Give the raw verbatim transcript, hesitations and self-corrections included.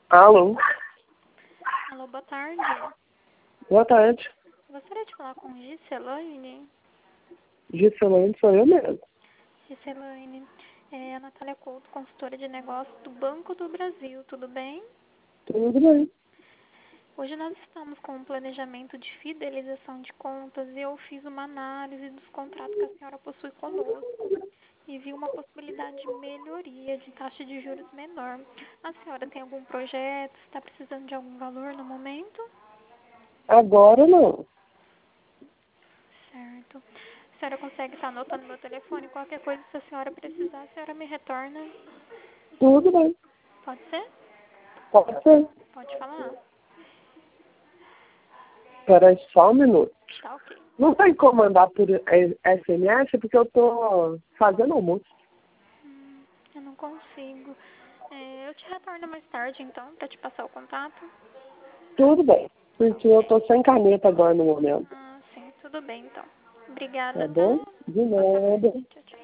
Alô? Alô, boa tarde. Boa tarde. Gostaria de falar com Giselaine. Giselaine, sou eu mesmo. Giselaine, é a Natália Couto, consultora de negócios do Banco do Brasil, tudo bem? Tudo bem. Hoje nós estamos com um planejamento de fidelização de contas e eu fiz uma análise dos contratos que a senhora possui conosco e vi uma possibilidade de melhoria de taxa de juros menor. A senhora tem algum projeto? Está precisando de algum valor no momento? Agora não. Certo. A senhora consegue estar anotando meu telefone? Qualquer coisa, se a senhora precisar, a senhora me retorna. Tudo bem. Pode ser? Pode ser. Pode falar? Espera aí só um minuto. Tá ok. Não tem como mandar por S M S porque eu tô fazendo almoço. Hum, eu não consigo. É, eu te retorno mais tarde, então, para te passar o contato. Tudo bem. Porque eu tô sem caneta agora no momento. Ah, sim. Tudo bem, então. Obrigada, Tá tá? bom? De Boa tarde. nada. Tchau, tchau.